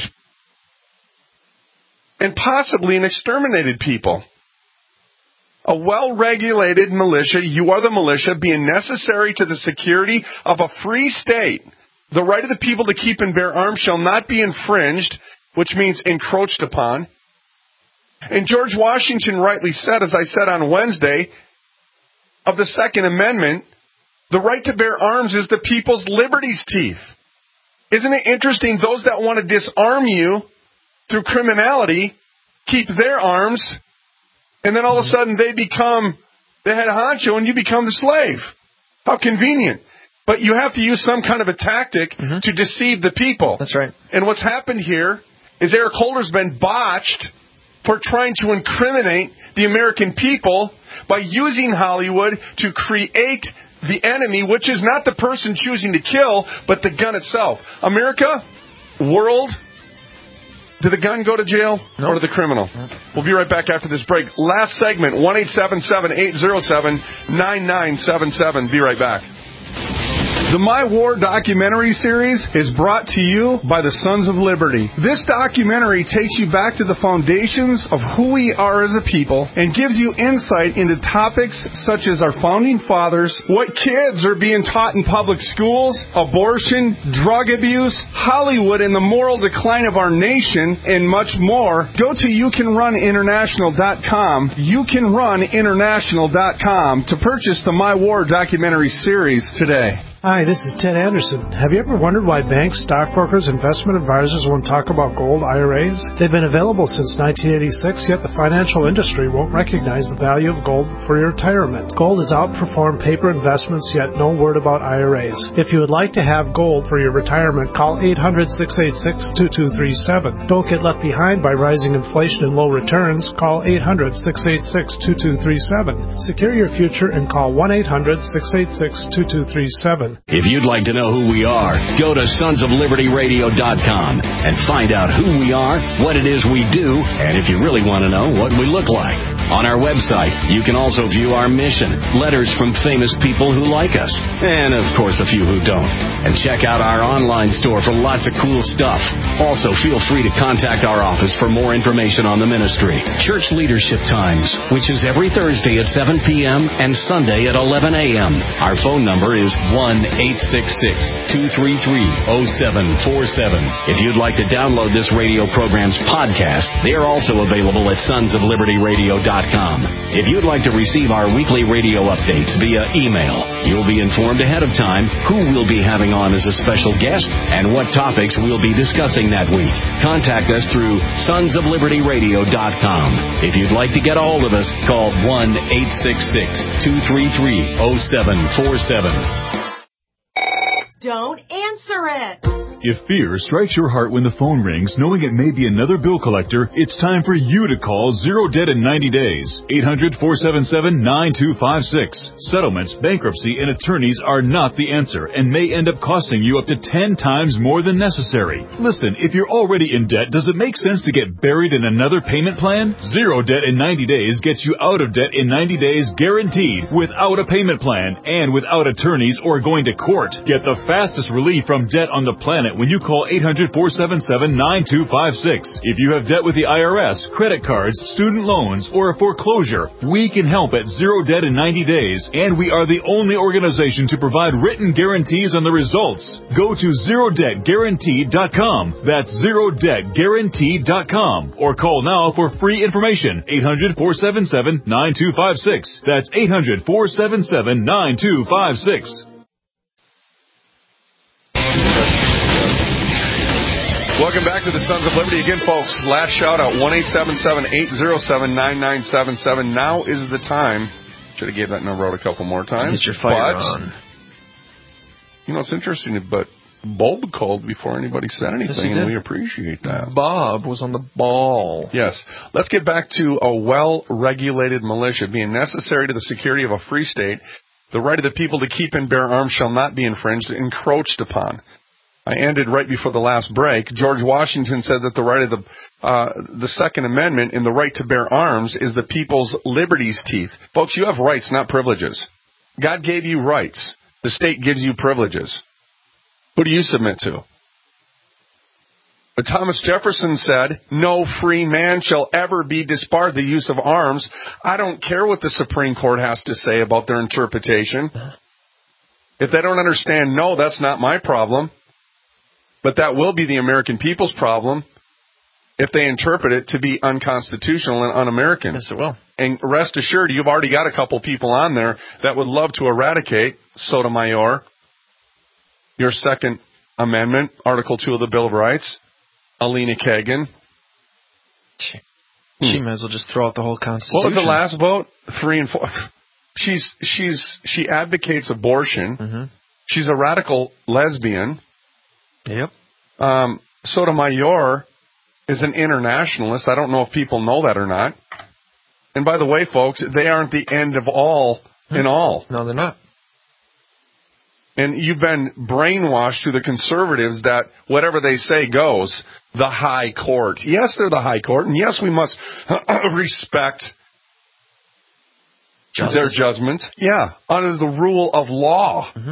and possibly an exterminated people. A well-regulated militia, you are the militia, being necessary to the security of a free state. The right of the people to keep and bear arms shall not be infringed, which means encroached upon. And George Washington rightly said, as I said on Wednesday, of the Second Amendment, the right to bear arms is the people's liberty's teeth. Isn't it interesting, those that want to disarm you through criminality keep their arms, and then all of a sudden they become the head honcho and you become the slave. How convenient. But you have to use some kind of a tactic to deceive the people. That's right. And what's happened here is Eric Holder's been botched for trying to incriminate the American people by using Hollywood to create the enemy, which is not the person choosing to kill, but the gun itself. America, world, did the gun go to jail or to the criminal? We'll be right back after this break. Last segment, 1-877-807-9977. Be right back. The My War documentary series is brought to you by the Sons of Liberty. This documentary takes you back to the foundations of who we are as a people and gives you insight into topics such as our founding fathers, what kids are being taught in public schools, abortion, drug abuse, Hollywood and the moral decline of our nation, and much more. Go to YouCanRunInternational.com, YouCanRunInternational.com to purchase the My War documentary series today. Hi, this is Ted Anderson. Have you ever wondered why banks, stockbrokers, investment advisors won't talk about gold IRAs? They've been available since 1986, yet the financial industry won't recognize the value of gold for your retirement. Gold has outperformed paper investments, yet no word about IRAs. If you would like to have gold for your retirement, call 800-686-2237. Don't get left behind by rising inflation and low returns. Call 800-686-2237. Secure your future and call 1-800-686-2237. If you'd like to know who we are, go to sonsoflibertyradio.com and find out who we are, what it is we do, and if you really want to know, what we look like. On our website, you can also view our mission, letters from famous people who like us, and of course a few who don't. And check out our online store for lots of cool stuff. Also, feel free to contact our office for more information on the ministry. Church Leadership Times, which is every Thursday at 7 p.m. and Sunday at 11 a.m. Our phone number is 1-866-233-0747. If you'd like to download this radio program's podcast, they are also available at sonsoflibertyradio.com. If you'd like to receive our weekly radio updates via email, you'll be informed ahead of time who we'll be having on as a special guest and what topics we'll be discussing that week. Contact us through sonsoflibertyradio.com. If you'd like to get a hold of us, call 1-866-233-0747. Don't answer it. If fear strikes your heart when the phone rings, knowing it may be another bill collector, it's time for you to call Zero Debt in 90 days. 800-477-9256. Settlements, bankruptcy, and attorneys are not the answer and may end up costing you up to 10 times more than necessary. Listen, if you're already in debt, does it make sense to get buried in another payment plan? Zero Debt in 90 days gets you out of debt in 90 days guaranteed, without a payment plan and without attorneys or going to court. Get the fastest relief from debt on the planet when you call 800-477-9256. If you have debt with the IRS, credit cards, student loans, or a foreclosure, we can help at Zero Debt in 90 days, and we are the only organization to provide written guarantees on the results. Go to ZeroDebtGuaranteed.com. That's ZeroDebtGuaranteed.com. Or call now for free information. 800-477-9256. That's 800-477-9256. Welcome back to the Sons of Liberty again, folks. Last shout out, 1-877-807-9977. Now is the time. Should have gave that number out a couple more times. Get your fire on. You know, it's interesting, but Bob called before anybody said anything, and we appreciate that. Bob was on the ball. Yes. Let's get back to a well-regulated militia being necessary to the security of a free state. The right of the people to keep and bear arms shall not be infringed, encroached upon. I ended right before the last break. George Washington said that the right of the Second Amendment and the right to bear arms is the people's liberty's teeth. Folks, you have rights, not privileges. God gave you rights. The state gives you privileges. Who do you submit to? But Thomas Jefferson said, no free man shall ever be disbarred the use of arms. I don't care what the Supreme Court has to say about their interpretation. If they don't understand, no, that's not my problem. But that will be the American people's problem if they interpret it to be unconstitutional and un-American. Yes, it will. And rest assured, you've already got a couple people on there that would love to eradicate Sotomayor, your Second Amendment, Article 2 of the Bill of Rights, Alina Kagan. She might as well just throw out the whole Constitution. What was the last vote? 3 and 4. She advocates abortion. Mm-hmm. She's a radical lesbian. Yep. Sotomayor is an internationalist. I don't know if people know that or not. And by the way, folks, they aren't the end of all in all. No, they're not. And you've been brainwashed through the conservatives that whatever they say goes. The high court. Yes, they're the high court. And yes, we must respect their judgment. Yeah, under the rule of law. Mm-hmm.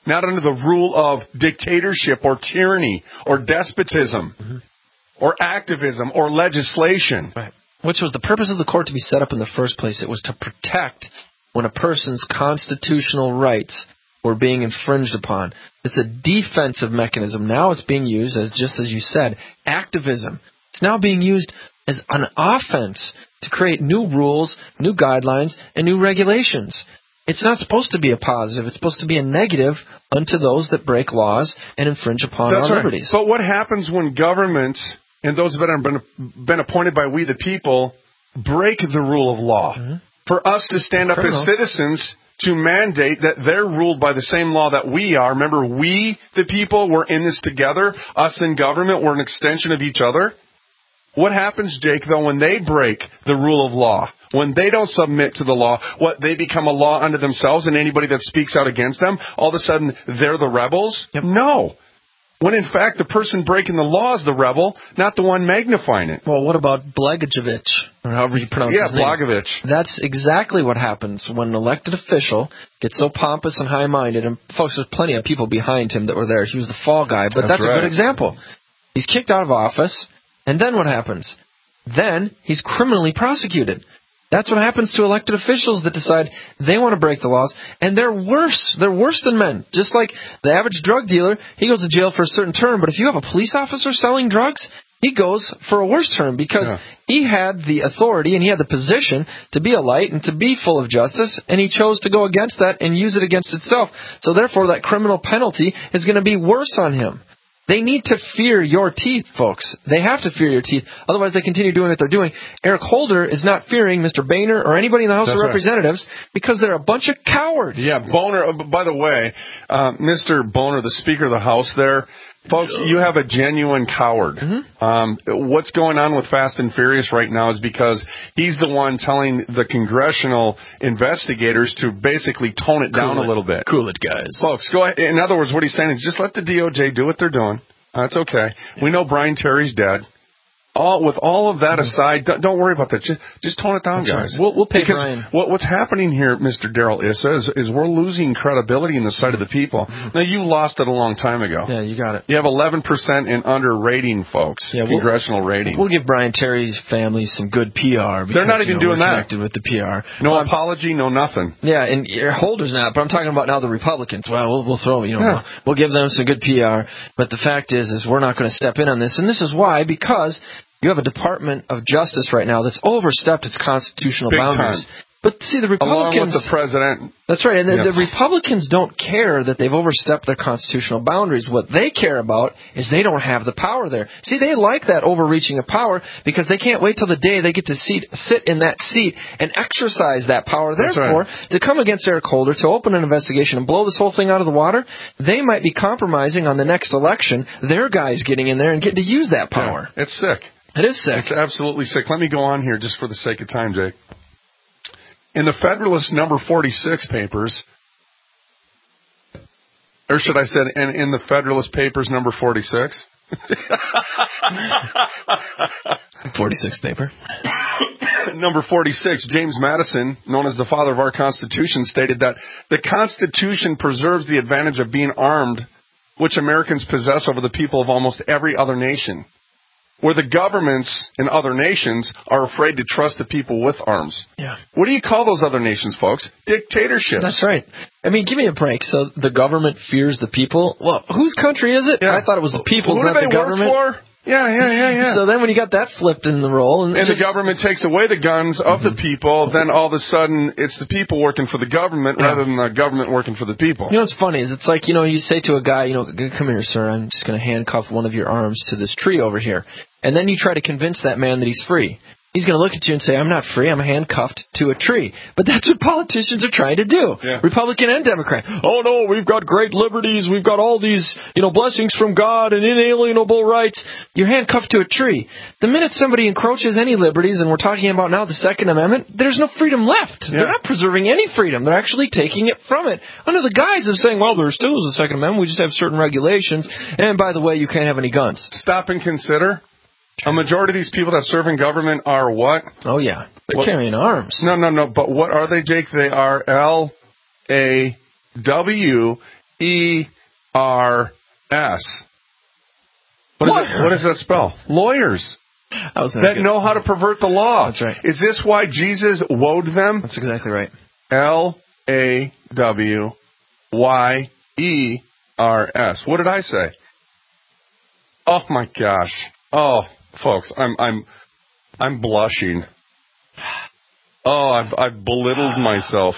not under the rule of dictatorship or tyranny or despotism or activism or legislation. Right. Which was the purpose of the court to be set up in the first place. It was to protect when a person's constitutional rights were being infringed upon. It's a defensive mechanism. Now it's being used as, just as you said, activism. It's now being used as an offense to create new rules, new guidelines, and new regulations. It's not supposed to be a positive. It's supposed to be a negative unto those that break laws and infringe upon our liberties. But what happens when government and those that have been appointed by we the people break the rule of law? For us to stand up as citizens to mandate that they're ruled by the same law that we are. Remember, we, the people, we're in this together. Us in government, we're an extension of each other. What happens, Jake, though, when they break the rule of law? When they don't submit to the law, they become a law unto themselves, and anybody that speaks out against them, all of a sudden, they're the rebels? Yep. No. When, in fact, the person breaking the law is the rebel, not the one magnifying it. Well, what about Blagojevich, or however you pronounce his name? Yeah, Blagojevich. That's exactly what happens when an elected official gets so pompous and high-minded. And, folks, there's plenty of people behind him that were there. He was the fall guy, but that's a good example. He's kicked out of office, and then what happens? Then he's criminally prosecuted. That's what happens to elected officials that decide they want to break the laws, and they're worse. They're worse than men. Just like the average drug dealer, he goes to jail for a certain term, but if you have a police officer selling drugs, he goes for a worse term because he had the authority and he had the position to be a light and to be full of justice, and he chose to go against that and use it against itself. So therefore, that criminal penalty is going to be worse on him. They need to fear your teeth, folks. They have to fear your teeth. Otherwise, they continue doing what they're doing. Eric Holder is not fearing Mr. Boehner or anybody in the House of Representatives because they're a bunch of cowards. Yeah, Boehner, by the way, Mr. Boehner, the Speaker of the House there, folks, you have a genuine coward. What's going on with Fast and Furious right now is because he's the one telling the congressional investigators to basically tone it down a little bit. Cool it, guys. Folks, go ahead. In other words, what he's saying is just let the DOJ do what they're doing. That's okay. We know Brian Terry's dead. With all of that aside, don't worry about that. Just tone it down, guys. We'll pay Brian. What's happening here, Mr. Darrell Issa, is we're losing credibility in the sight of the people. Now, you lost it a long time ago. Yeah, you got it. You have 11% in under rating, folks, congressional rating. We'll give Brian Terry's family some good PR. Because, they're not even doing that. Connected with the PR. No apology, no nothing. Yeah, and Holder's not, but I'm talking about now the Republicans. Well, we'll throw, we'll give them some good PR. But the fact is we're not going to step in on this. And this is why, because you have a Department of Justice right now that's overstepped its constitutional boundaries. But see, the Republicans... Along with the president. That's right, and the Republicans don't care that they've overstepped their constitutional boundaries. What they care about is they don't have the power there. See, they like that overreaching of power because they can't wait till the day they get to sit in that seat and exercise that power. Therefore, to come against Eric Holder, to open an investigation and blow this whole thing out of the water, they might be compromising on the next election, their guys getting in there and getting to use that power. Yeah, it's sick. It is sick. It's absolutely sick. Let me go on here just for the sake of time, Jake. In the Federalist number 46 papers, or should I say in the Federalist Papers number 46? 46 paper. Number 46, James Madison, known as the father of our Constitution, stated that the Constitution preserves the advantage of being armed, which Americans possess over the people of almost every other nation, where the governments in other nations are afraid to trust the people with arms. Yeah. What do you call those other nations, folks? Dictatorships. That's right. I mean, give me a break. So the government fears the people? Well, whose country is it? Yeah. I thought it was the people's, not the government. Who do they work for? Yeah. So then when you got that flipped in the role... And the government takes away the guns of the people, then all of a sudden it's the people working for the government rather than the government working for the people. You know what's funny is it's like, you say to a guy, come here, sir, I'm just going to handcuff one of your arms to this tree over here. And then you try to convince that man that he's free. He's going to look at you and say, I'm not free, I'm handcuffed to a tree. But that's what politicians are trying to do, Republican and Democrat. Oh, no, we've got great liberties, we've got all these, blessings from God and inalienable rights. You're handcuffed to a tree. The minute somebody encroaches any liberties, and we're talking about now the Second Amendment, there's no freedom left. Yeah. They're not preserving any freedom. They're actually taking it from it under the guise of saying, well, there still is a Second Amendment, we just have certain regulations, and by the way, you can't have any guns. Stop and consider. A majority of these people that serve in government are what? Oh, yeah. They're carrying arms. No. But what are they, Jake? They are LAW What does that spell? Lawyers. That know how to pervert the law. That's right. Is this why Jesus woed them? That's exactly right. L-A-W-Y-E-R-S. What did I say? Oh my gosh. Oh, folks, I'm blushing. Oh, I've belittled myself.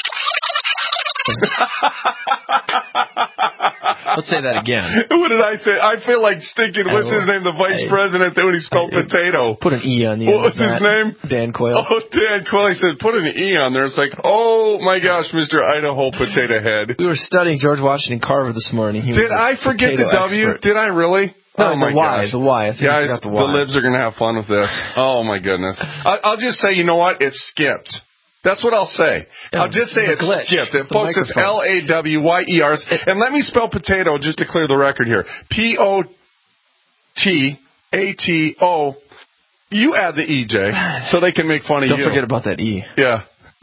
Let's say that again. What did I say? I feel like stinking. What's his name? The vice president when he spelled potato. Put an E on the end. What was his name? Dan Quayle. Oh, Dan Quayle. He said, put an E on there. It's like, oh my gosh, Mr. Idaho Potato Head. We were studying George Washington Carver this morning. Did I forget the W? Expert. Did I really? No, oh my gosh. The Y. I think Guys, the Y. The libs are going to have fun with this. Oh my goodness. I'll just say, you know what? It skipped. That's what I'll say. Yeah, I'll just say it's skipped. Folks, it's L-A-W-Y-E-R. And let me spell potato just to clear the record here. P-O-T-A-T-O. You add the E-J so they can make fun of you. Don't forget about that E. Yeah.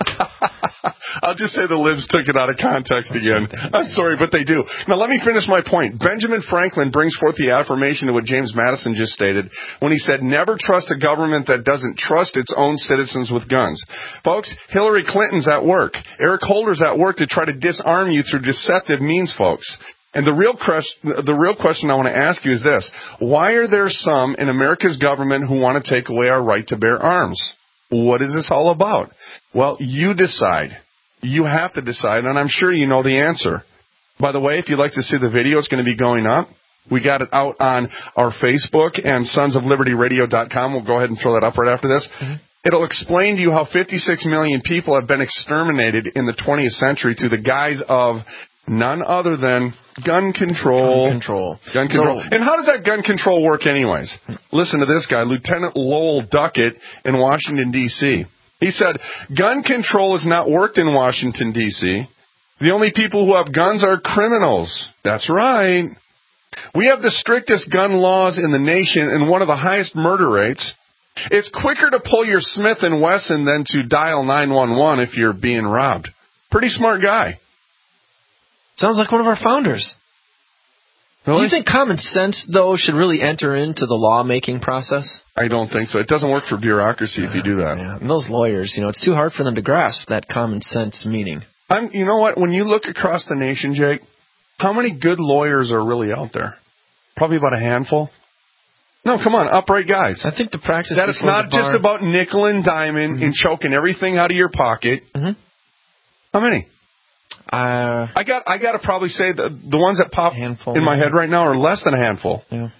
I'll just say the libs took it out of context again. I'm sorry, but they do. Now, let me finish my point. Benjamin Franklin brings forth the affirmation of what James Madison just stated when he said, never trust a government that doesn't trust its own citizens with guns. Folks, Hillary Clinton's at work. Eric Holder's at work to try to disarm you through deceptive means, folks. And the real question I want to ask you is this. Why are there some in America's government who want to take away our right to bear arms? What is this all about? Well, you decide. You have to decide, and I'm sure you know the answer. By the way, if you'd like to see the video, it's going to be going up. We got it out on our Facebook and sonsoflibertyradio.com. We'll go ahead and throw that up right after this. Mm-hmm. It'll explain to you how 56 million people have been exterminated in the 20th century through the guise of none other than gun control. Gun control. And how does that gun control work anyways? Listen to this guy, Lieutenant Lowell Duckett in Washington, D.C. He said, gun control has not worked in Washington, D.C. The only people who have guns are criminals. That's right. We have the strictest gun laws in the nation and one of the highest murder rates. It's quicker to pull your Smith & Wesson than to dial 911 if you're being robbed. Pretty smart guy. Sounds like one of our founders. Really? Do you think common sense, though, should really enter into the lawmaking process? I don't think so. It doesn't work for bureaucracy if you do that. Yeah. And those lawyers, it's too hard for them to grasp that common sense meaning. You know what? When you look across the nation, Jake, how many good lawyers are really out there? Probably about a handful. No, come on, upright guys. I think the practice that it's not just about nickel and diamond and choking everything out of your pocket. Mm-hmm. How many? I got to probably say the ones that pop in my head right now are less than a handful.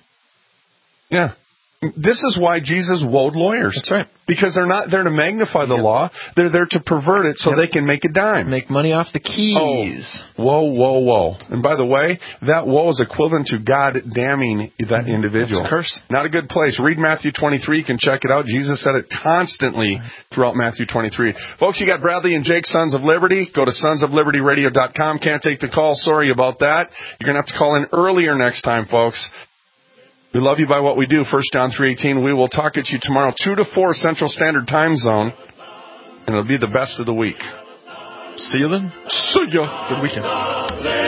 Yeah. This is why Jesus woed lawyers. That's right. Because they're not there to magnify the law. They're there to pervert it so they can make a dime. Make money off the keys. Oh. Whoa. And by the way, that woe is equivalent to God damning that individual. That's a curse. Not a good place. Read Matthew 23. You can check it out. Jesus said it constantly throughout Matthew 23. Folks, you got Bradley and Jake, Sons of Liberty. Go to sonsoflibertyradio.com. Can't take the call. Sorry about that. You're going to have to call in earlier next time, folks. We love you by what we do. 1 John 3:18. We will talk at you tomorrow, 2 to 4 Central Standard Time Zone, and it'll be the best of the week. See you then. See ya. Good weekend.